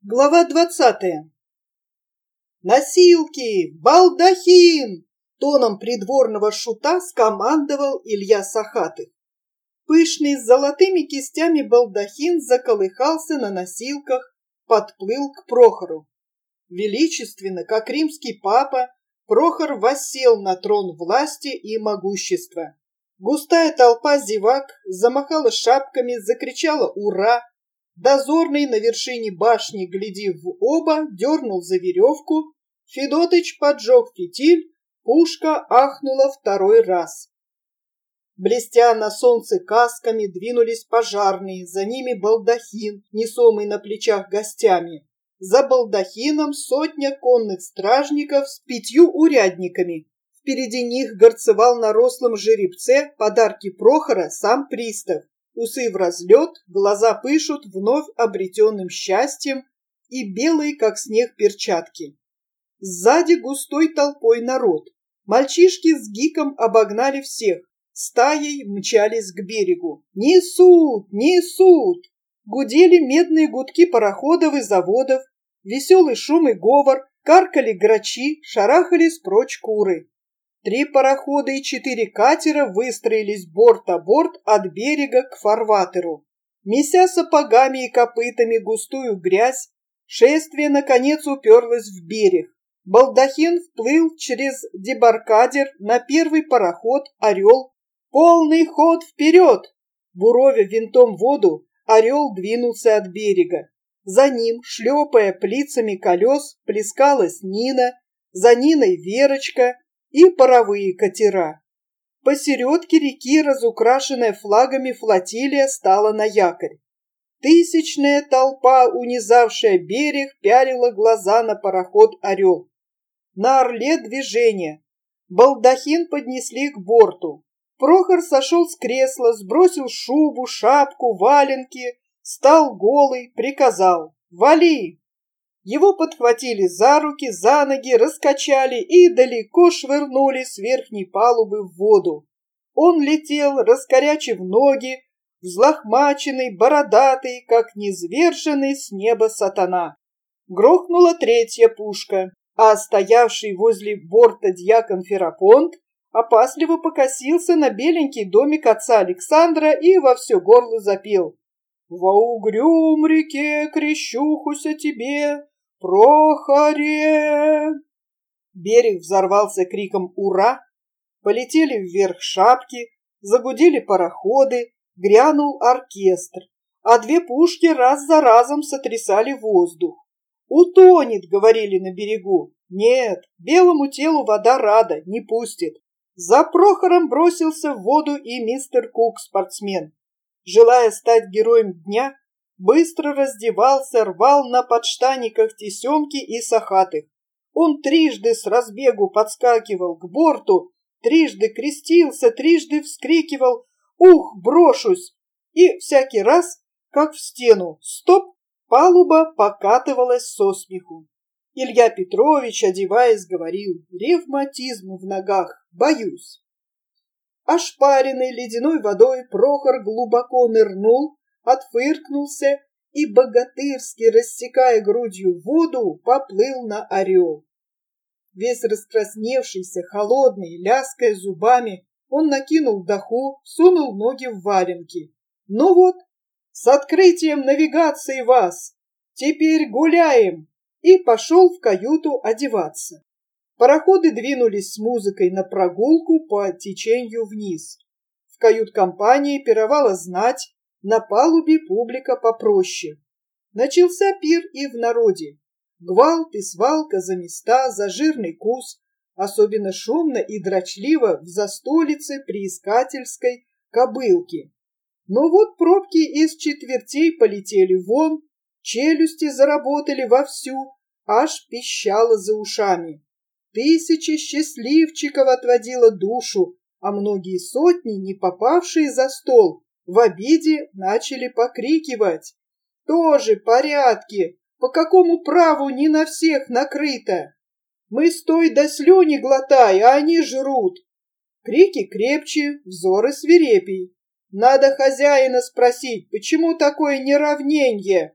Глава 20. «Носилки! Балдахин!» — тоном придворного шута скомандовал Илья Сахатых. Пышный с золотыми кистями балдахин заколыхался на носилках, подплыл к Прохору. Величественно, как римский папа, Прохор воссел на трон власти и могущества. Густая толпа зевак замахала шапками, закричала «Ура!». Дозорный на вершине башни, глядев в оба, дернул за веревку. Федотыч поджег фитиль, пушка ахнула второй раз. Блестя на солнце касками, двинулись пожарные, за ними балдахин, несомый на плечах гостями. За балдахином сотня конных стражников с 5 урядниками. Впереди них горцевал на рослом жеребце подарки Прохора сам пристав. Усы в разлет, глаза пышут вновь обретенным счастьем и белые, как снег, перчатки. Сзади густой толпой народ. Мальчишки с гиком обогнали всех, стаей мчались к берегу. «Несут! Несут!» Гудели медные гудки пароходов и заводов, веселый шум и говор, каркали грачи, шарахались прочь куры. 3 парохода и 4 катера выстроились борт о борт от берега к фарватеру. Меся сапогами и копытами густую грязь, шествие наконец уперлось в берег. Балдахин вплыл через дебаркадер на первый пароход «Орел». «Полный ход вперед!» Буровя винтом воду, «Орел» двинулся от берега. За ним, шлепая плицами колес, плескалась Нина, за Ниной Верочка и паровые катера. Посередке реки, разукрашенная флагами, флотилия стала на якорь. Тысячная толпа, унизавшая берег, пялила глаза на пароход «Орел». На «Орле» движение. Балдахин поднесли к борту. Прохор сошел с кресла, сбросил шубу, шапку, валенки, стал голый, приказал «Вали!». Его подхватили за руки, за ноги, раскачали и далеко швырнули с верхней палубы в воду. Он летел, раскорячив ноги, взлохмаченный, бородатый, как низверженный с неба сатана. Грохнула 3-я пушка, а стоявший возле борта дьякон Ферапонт опасливо покосился на беленький домик отца Александра и во все горло запел: «Во угрюм реке крещухуся тебе, Прохоре!». Берег взорвался криком «Ура!», полетели вверх шапки, загудели пароходы, грянул оркестр, а 2 пушки раз за разом сотрясали воздух. «Утонет!» — говорили на берегу. Нет, белому телу вода рада, не пустит. За Прохором бросился в воду и мистер Кук, спортсмен. Желая стать героем дня, быстро раздевался, рвал на подштаниках тесемки и сахатых. Он 3 с разбегу подскакивал к борту, 3 крестился, 3 вскрикивал «Ух, брошусь!» И всякий раз, как в стену «Стоп!», палуба покатывалась со смеху. Илья Петрович, одеваясь, говорил: «Ревматизм в ногах, боюсь». Ошпаренный ледяной водой Прохор глубоко нырнул, отфыркнулся и, богатырски рассекая грудью воду, поплыл на «Орел». Весь раскрасневшийся, холодный, лязгая зубами, он накинул доху, сунул ноги в валенки. «Ну вот, с открытием навигации вас! Теперь гуляем!» И пошел в каюту одеваться. Пароходы двинулись с музыкой на прогулку по течению вниз. В кают-компании пировала знать, на палубе публика попроще. Начался пир и в народе. Гвалт и свалка за места, за жирный кус, особенно шумно и дрочливо в застолице приискательской кобылки. Но вот пробки из четвертей полетели вон, челюсти заработали вовсю, аж пищало за ушами. 1000 счастливчиков отводило душу, а многие сотни, не попавшие за стол, в обиде начали покрикивать: «Тоже порядки! По какому праву не на всех накрыто? Мы стой да слюни глотай, а они жрут!» Крики крепче, взоры свирепей. «Надо хозяина спросить, почему такое неравненье?»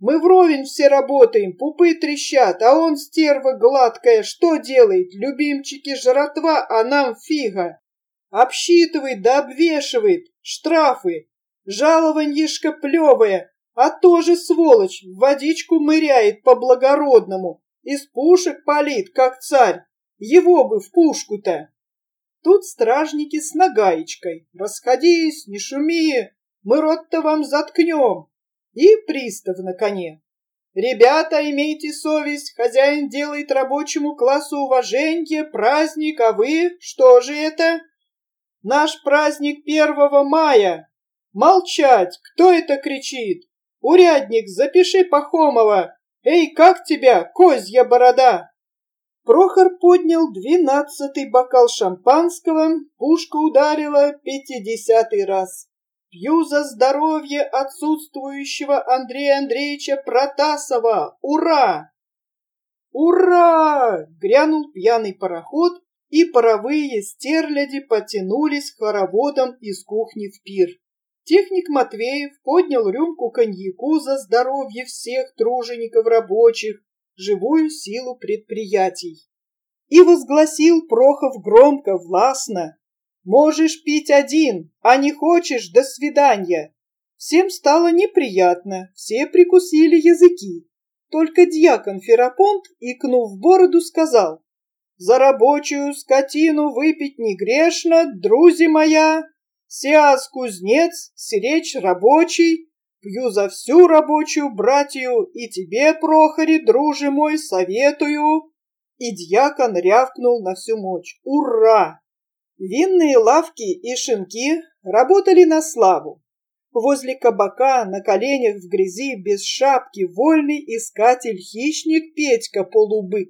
Мы вровень все работаем, пупы трещат, а он, стерва гладкая, что делает? Любимчики жратва, а нам фига. Обсчитывает да обвешивает, штрафы, жалованьишко плевое, а тоже сволочь, в водичку мыряет по-благородному, из пушек палит, как царь. Его бы в пушку-то. Тут стражники с нагаечкой. Расходись, не шуми, мы рот-то вам заткнем. И пристав на коне. Ребята, имейте совесть, хозяин делает рабочему классу уважение, праздник, а вы, что же это? Наш праздник 1 мая. Молчать, кто это кричит? Урядник, запиши Пахомова. Эй, как тебя, козья борода? Прохор поднял 12-й бокал шампанского, пушка ударила 50-й раз. Пью за здоровье отсутствующего Андрея Андреевича Протасова! Ура! Ура! Грянул пьяный пароход, и паровые стерляди потянулись хороводом из кухни в пир. Техник Матвеев поднял рюмку коньяку за здоровье всех тружеников рабочих, живую силу предприятий. И возгласил Прохов громко, властно: «Можешь пить один, а не хочешь — до свидания». Всем стало неприятно, все прикусили языки. Только дьякон Ферапонт, икнув в бороду, сказал: «За рабочую скотину выпить не грешно, друзи моя. Сиас кузнец, сиречь рабочий, пью за всю рабочую братью, и тебе, Прохоре, друже мой, советую». И дьякон рявкнул на всю мощь: «Ура!» Винные лавки и шинки работали на славу. Возле кабака на коленях в грязи без шапки вольный искатель-хищник Петька Полубык.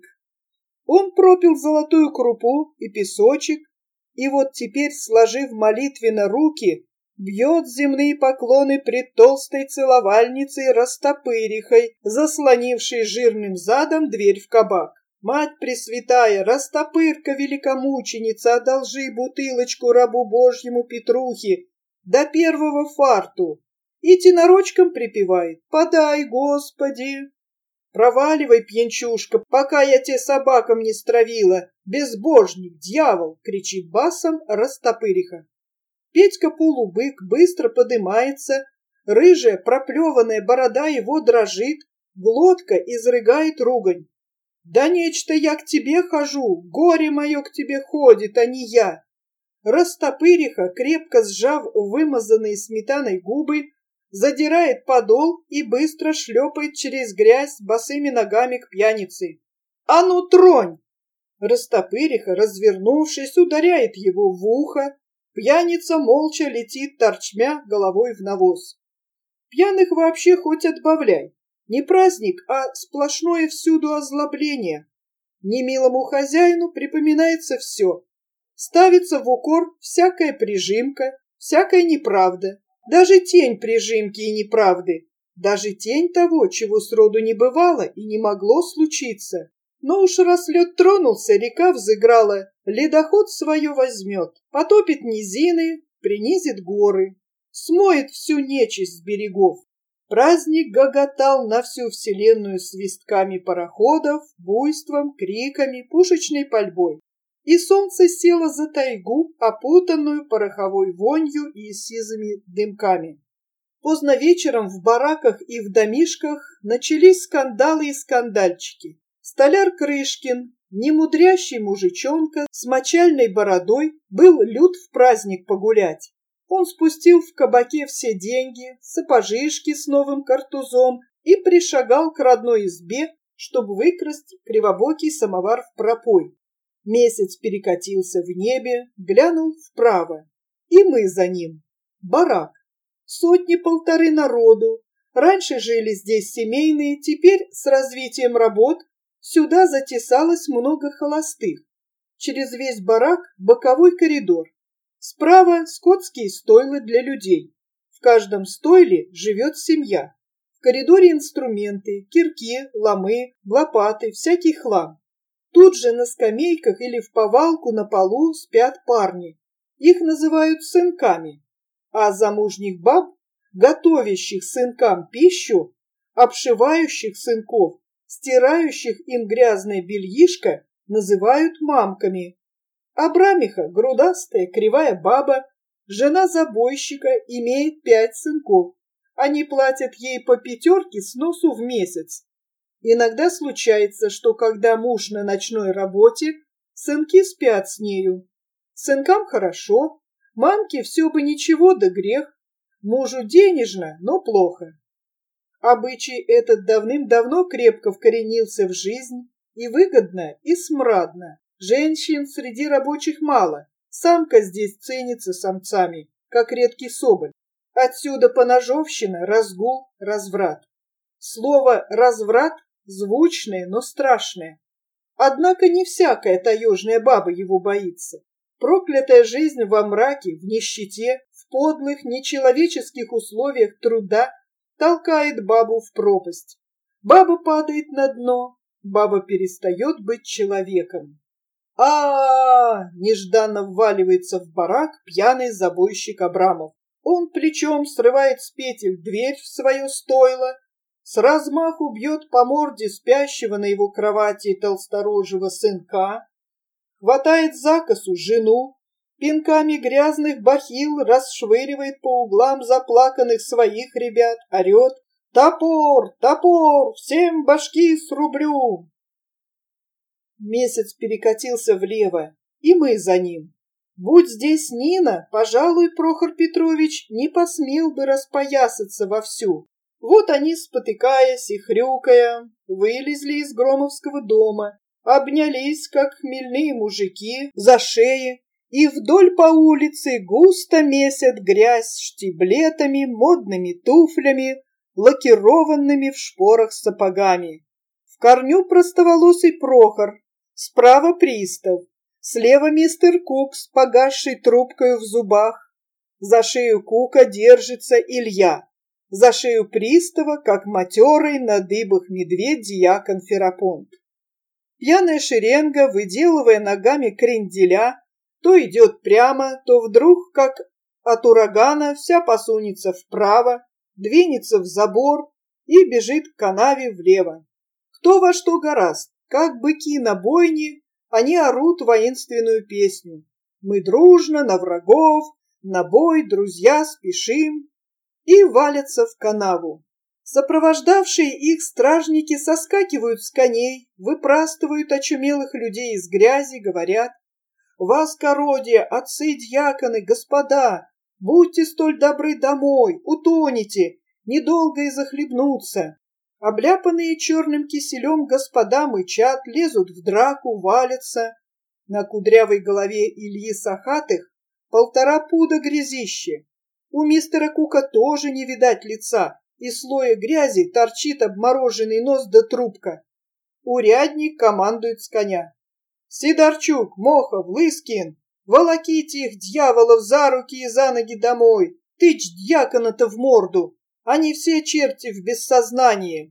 Он пропил золотую крупу и песочек, и вот теперь, сложив молитвенно руки, бьет земные поклоны пред толстой целовальницей Растопырихой, заслонившей жирным задом дверь в кабак. «Мать Пресвятая, Растопырка великомученица, одолжи бутылочку рабу Божьему Петрухе до 1 фарту!» И тенорочком припевает: «Подай, Господи!» «Проваливай, пьянчушка, пока я те собакам не стравила! Безбожник, дьявол!» — кричит басом Растопыриха. Петька Полубык быстро подымается, рыжая проплеванная борода его дрожит, глотка изрыгает ругань. «Да нечто я к тебе хожу, горе мое к тебе ходит, а не я!» Растопыриха, крепко сжав вымазанные сметаной губы, задирает подол и быстро шлепает через грязь босыми ногами к пьянице. «А ну, тронь!» Растопыриха, развернувшись, ударяет его в ухо. Пьяница молча летит торчмя головой в навоз. Пьяных вообще хоть отбавляй. Не праздник, а сплошное всюду озлобление. Немилому хозяину припоминается все. Ставится в укор всякая прижимка, всякая неправда, даже тень прижимки и неправды, даже тень того, чего сроду не бывало и не могло случиться. Но уж раз лед тронулся, река взыграла, ледоход свое возьмет, потопит низины, принизит горы, смоет всю нечисть с берегов. Праздник гоготал на всю вселенную свистками пароходов, буйством, криками, пушечной пальбой. И солнце село за тайгу, опутанную пороховой вонью и сизыми дымками. Поздно вечером в бараках и в домишках начались скандалы и скандальчики. Столяр Крышкин, немудрящий мужичонка с мочальной бородой, был лют в праздник погулять. Он спустил в кабаке все деньги, сапожишки с новым картузом и пришагал к родной избе, чтобы выкрасть кривобокий самовар в пропой. Месяц перекатился в небе, глянул вправо. И мы за ним. Барак. 100-1.5 народу. Раньше жили здесь семейные, теперь с развитием работ сюда затесалось много холостых. Через весь барак боковой коридор. Справа скотские стойла для людей. В каждом стойле живет семья. В коридоре инструменты, кирки, ломы, лопаты, всякий хлам. Тут же на скамейках или в повалку на полу спят парни. Их называют сынками. А замужних баб, готовящих сынкам пищу, Обшивающих сынков, стирающих им грязное бельишко, называют мамками. Абрамиха, грудастая, кривая баба, жена забойщика, имеет 5 сынков. Они платят ей по 5 с носу в месяц. Иногда случается, что когда муж на ночной работе, сынки спят с нею. Сынкам хорошо, мамке все бы ничего да грех, мужу денежно, но плохо. Обычай этот давным-давно крепко вкоренился в жизнь, и выгодно, и смрадно. Женщин среди рабочих мало, самка здесь ценится самцами, как редкий соболь. Отсюда поножовщина, разгул, разврат. Слово «разврат» звучное, но страшное. Однако не всякая таежная баба его боится. Проклятая жизнь во мраке, в нищете, в подлых, нечеловеческих условиях труда толкает бабу в пропасть. Баба падает на дно, баба перестает быть человеком. Нежданно вваливается в барак пьяный забойщик Абрамов. Он плечом срывает с петель дверь в свое стойло, с размаху бьет по морде спящего на его кровати толсторожего сынка, хватает за косу жену, пинками грязных бахил расшвыривает по углам заплаканных своих ребят, орет: «Топор! Топор! Всем башки срублю!» Месяц перекатился влево, и мы за ним. Будь здесь Нина, пожалуй, Прохор Петрович не посмел бы распоясаться вовсю. Вот они, спотыкаясь и хрюкая, вылезли из Громовского дома, обнялись, как хмельные мужики, за шеи, и вдоль по улице густо месят грязь штиблетами, модными туфлями, лакированными в шпорах сапогами. В корню простоволосый Прохор, справа пристав, слева мистер Кук с погасшей трубкой в зубах. За шею Кука держится Илья, за шею пристава, как матерый на дыбах медведь дьякон Ферапонт. Пьяная шеренга, выделывая ногами кренделя, то идет прямо, то вдруг, как от урагана, вся посунется вправо, двинется в забор и бежит к канаве влево. Кто во что горазд, как быки на бойне, они орут воинственную песню. Мы дружно на врагов, на бой, друзья, спешим, и валятся в канаву. Сопровождавшие их стражники соскакивают с коней, выпрастывают очумелых людей из грязи, говорят: «Воскородие, отцы-дьяконы, господа, будьте столь добры домой, утонете, недолго и захлебнуться». Обляпанные черным киселем господа мычат, лезут в драку, валятся. На кудрявой голове Ильи Сахатых 1,5 пуда грязище. У мистера Кука тоже не видать лица, из слоя грязи торчит обмороженный нос да трубка. Урядник командует с коня: «Сидорчук, Мохов, Лыскин, волоките их, дьяволов, за руки и за ноги домой, тычь дьякона-то в морду, они все черти в бессознании».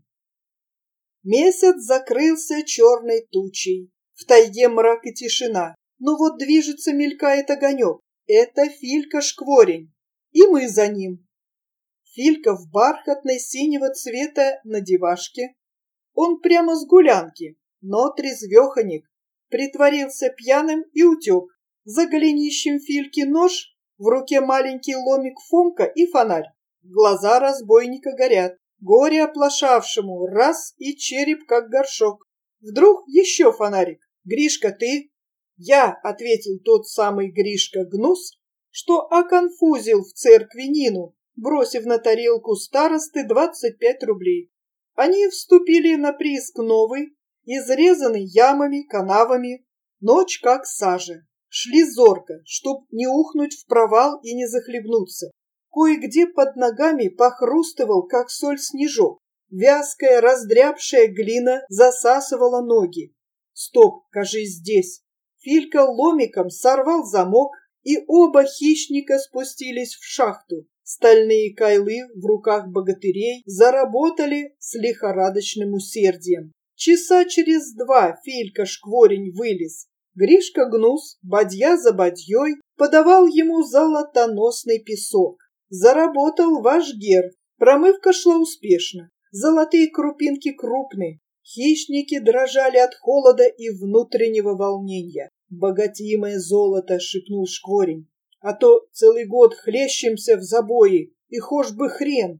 Месяц закрылся черной тучей, в тайге мрак и тишина, но вот движется, мелькает огонек. Это Филька-шкворень, и мы за ним. Филька в бархатной синего цвета надевашке. Он прямо с гулянки, но трезвеханик. Притворился пьяным и утек. За голенищем Фильки нож, в руке маленький ломик Фомка и фонарь. Глаза разбойника горят. Горе оплошавшему, раз и череп, как горшок. Вдруг еще фонарик. «Гришка, ты?» «Я», — ответил тот самый Гришка Гнус, что оконфузил в церкви Нину, бросив на тарелку старосты 25 рублей. Они вступили на прииск новый, изрезанный ямами, канавами, ночь как сажа. Шли зорко, чтоб не ухнуть в провал и не захлебнуться. Кое-где под ногами похрустывал, как соль, снежок. Вязкая, раздрябшая глина засасывала ноги. Стоп, кажись, здесь. Филька ломиком сорвал замок, и оба хищника спустились в шахту. Стальные кайлы в руках богатырей заработали с лихорадочным усердием. Часа через 2 Филька-шкворень вылез. Гришка Гнус, бадья за бадьей, подавал ему золотоносный песок. Заработал ваш гер. Промывка шла успешно. Золотые крупинки крупны. Хищники дрожали от холода и внутреннего волнения. «Богатимое золото!» — шепнул Шкворень. «А то целый год хлещемся в забое, и хошь бы хрен!»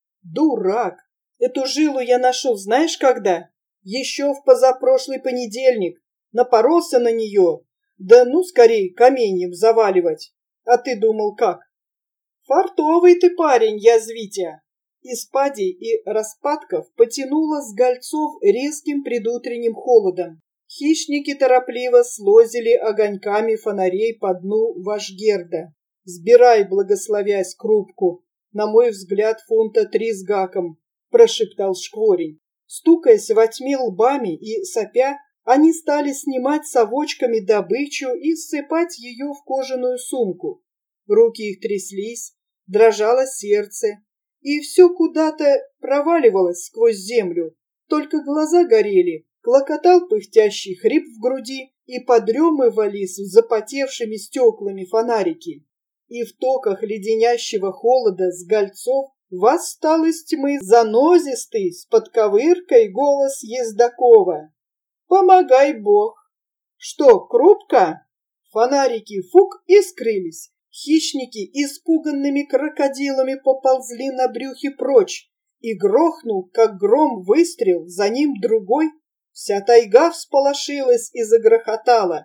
«Дурак! Эту жилу я нашел знаешь когда? Еще в позапрошлый понедельник. Напоролся на нее. Да ну, скорей, каменьем заваливать. А ты думал как?» «Фартовый ты парень, язвитя!» Из падей и распадков потянуло с гольцов резким предутренним холодом. Хищники торопливо слозили огоньками фонарей по дну Вашгерда. «Сбирай, благословясь, крупку, на мой взгляд, фунта 3 с гаком», — прошептал Шкворень. Стукаясь во тьме лбами и сопя, они стали снимать совочками добычу и ссыпать ее в кожаную сумку. Руки их тряслись, дрожало сердце, и все куда-то проваливалось сквозь землю. Только глаза горели, клокотал пыхтящий хрип в груди, и подремывались запотевшими стеклами фонарики. И в токах леденящего холода с гольцов восстал из тьмы занозистый с подковыркой голос Ездакова. «Помогай, Бог!» «Что, крупка?» Фонарики фук и скрылись. Хищники испуганными крокодилами поползли на брюхе прочь, и грохнул, как гром, выстрел, за ним другой. Вся тайга всполошилась и загрохотала.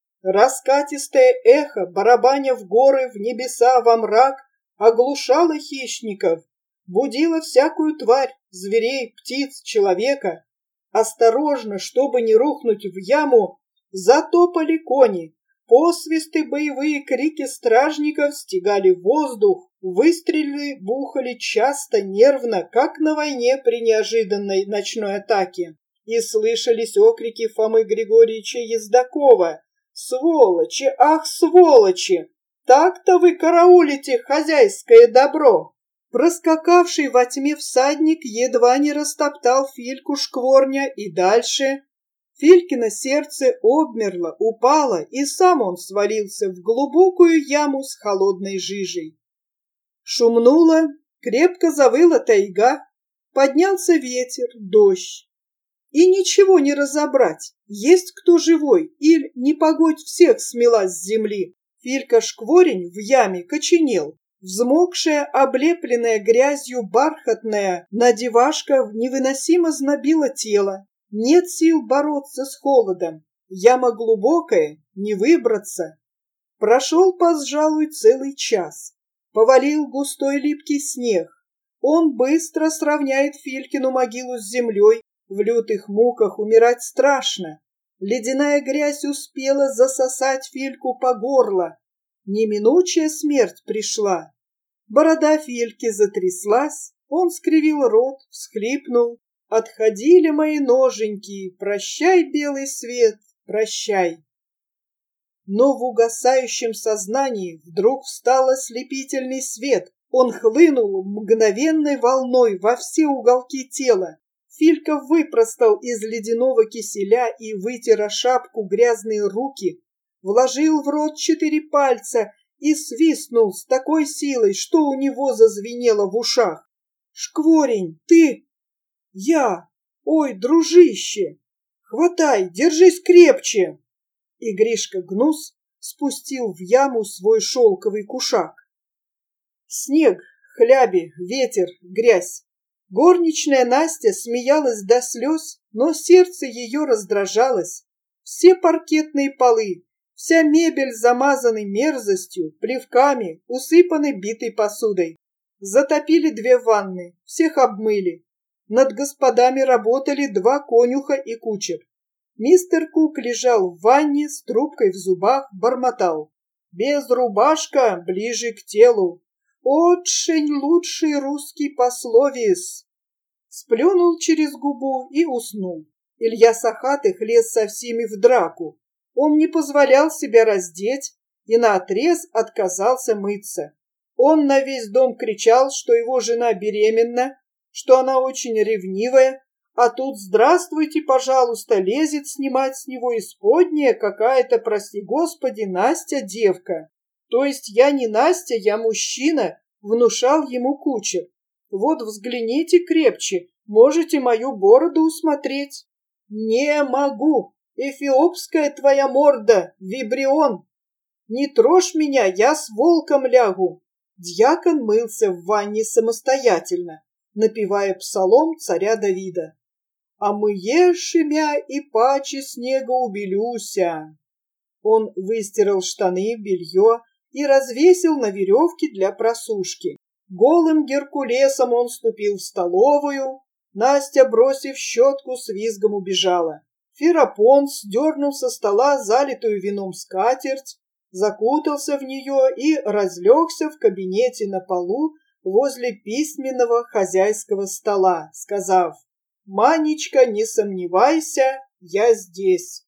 Раскатистое эхо, барабаня в горы, в небеса, во мрак, оглушало хищников, будило всякую тварь, зверей, птиц, человека. Осторожно, чтобы не рухнуть в яму, затопали кони. Посвисты, боевые крики стражников стегали воздух, выстрелы бухали часто, нервно, как на войне при неожиданной ночной атаке. И слышались окрики Фомы Григорьевича Ездакова: «Сволочи, ах, сволочи! Так-то вы караулите хозяйское добро!» Проскакавший во тьме всадник едва не растоптал Фильку Шкворня, и дальше... Филькино сердце обмерло, упало, и сам он свалился в глубокую яму с холодной жижей. Шумнуло, крепко завыла тайга, поднялся ветер, дождь. И ничего не разобрать, есть кто живой, или непогодь всех смела с земли. Филька Шкворень в яме коченел. Взмокшая, облепленная грязью бархатная надевашка невыносимо знобила тело. Нет сил бороться с холодом. Яма глубокая, не выбраться. Прошел, пожалуй, целый час. Повалил густой липкий снег. Он быстро сравняет Филькину могилу с землей. В лютых муках умирать страшно. Ледяная грязь успела засосать Фильку по горло. Неминучая смерть пришла. Борода Фильки затряслась, он скривил рот, всхлипнул. «Отходили мои ноженьки, прощай, белый свет, прощай!» Но в угасающем сознании вдруг встал ослепительный свет. Он хлынул мгновенной волной во все уголки тела. Филька выпростал из ледяного киселя и, вытер о шапку грязные руки, вложил в рот 4 пальца и свистнул с такой силой, что у него зазвенело в ушах. «Шкворень, ты!» «Я! Ой, дружище! Хватай, держись крепче!» И Гришка Гнус спустил в яму свой шелковый кушак. Снег, хляби, ветер, грязь. Горничная Настя смеялась до слез, но сердце ее раздражалось. Все паркетные полы, вся мебель замазаны мерзостью, плевками, усыпаны битой посудой. Затопили 2 ванны, всех обмыли. Над господами работали 2 конюха и кучер. Мистер Кук лежал в ванне с трубкой в зубах, бормотал: «Без рубашка ближе к телу. Очень лучший русский пословиц». Сплюнул через губу и уснул. Илья Сахатых лез со всеми в драку. Он не позволял себя раздеть и наотрез отказался мыться. Он на весь дом кричал, что его жена беременна, что она очень ревнивая, а тут, здравствуйте, пожалуйста, лезет снимать с него исподнее какая-то, прости господи, Настя девка. То есть я не Настя, я мужчина, внушал ему кучер. Вот взгляните крепче, Можете мою бороду усмотреть. Не могу. Эфиопская твоя морда, вибрион. Не трожь меня, я с волком лягу. Дьякон мылся в ванне самостоятельно, напевая псалом царя Давида. А мыешь имя и паче снега убелюся. Он выстирал штаны, белье и развесил на веревке для просушки. Голым геркулесом он ступил в столовую. Настя, бросив щетку, с визгом убежала. Ферапонт сдернул со стола залитую вином скатерть, закутался в нее и разлегся в кабинете на полу возле письменного хозяйского стола, сказав: «Манечка, не сомневайся, я здесь».